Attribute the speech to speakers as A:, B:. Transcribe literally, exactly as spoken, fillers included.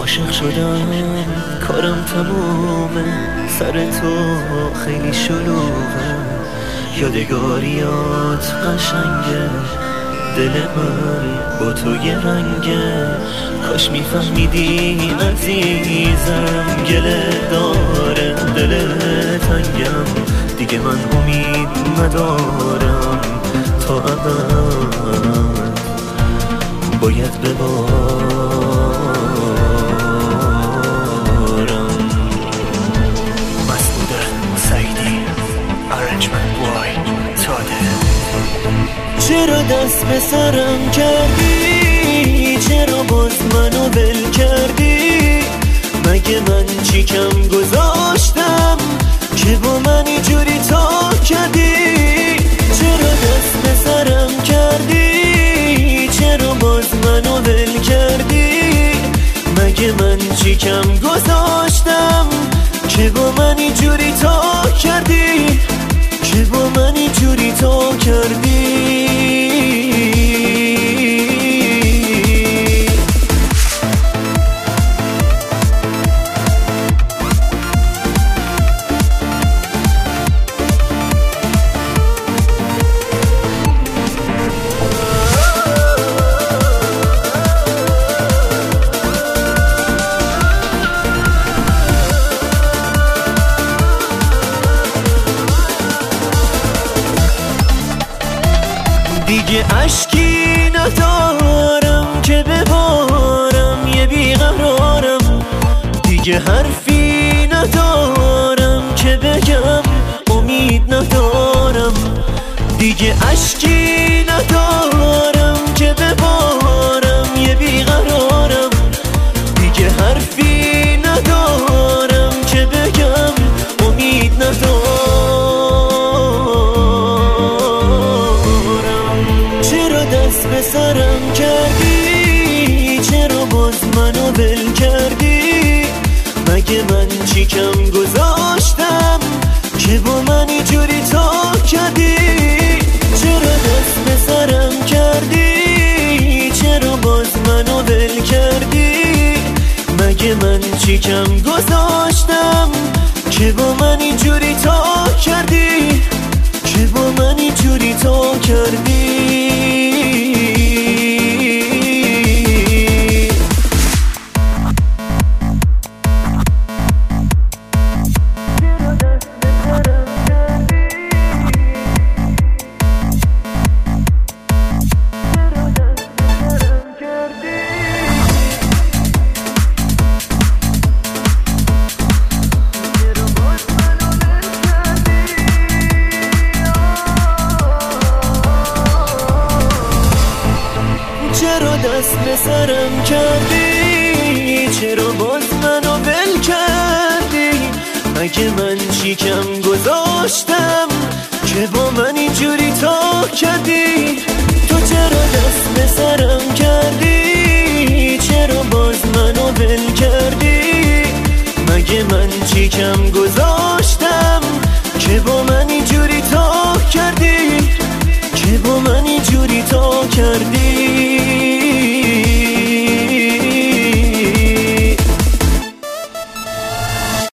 A: عاشق شدم کارم تمومه، سر تو خیلی شلوغه، یادگاریات قشنگه، دل من با تو یه رنگه. کاش میفهمیدی عزیزم، گله داره دل تنگم، دیگه من امید ندارم، تا ابد باید ببارم. مسعود سعیدی، ارنجمنت بوی تاده. چرا دست به سرم کردی؟ چرا باز منو ول کردی؟ مگه من چی کم گذاشتم که با من اینجوری تا کردی؟ چرا دست به سرم کردی؟ چرا باز منو ول کردی؟ مگه من چی کم گذاشتم که با من اینجوری تا کردی؟ که با من اینجوری تا کردی؟ دیگه اشکی ندارم که ببارم، یه بیقرارم. دیگه حرفی ندارم که بگم، امید ندارم. دیگه اشکی ندارم که ببارم، یه بیقرارم. دیگه حرفی ندارم که بگم، امید ندارم. به سرم کردی؟ چرا باز منو ول کردی؟ مگه من چی کم گذاشتم که با من اینجوری تا کردی؟ چرا دست به سرم کردی؟ چرا باز منو ول کردی؟ مگه من چی کم گذاشتم که با من اینجوری تا کردی؟ که با من اینجوری تا کردی؟ چرا دست به سرم کردی؟ چرا باز منو ول کردی؟ مگه من چی کم گذاشتم که با من اینجوری تا کردی؟ تو چرا دست به سرم کردی؟ چرا باز منو ول کردی؟ مگه من چی کم گذاشتم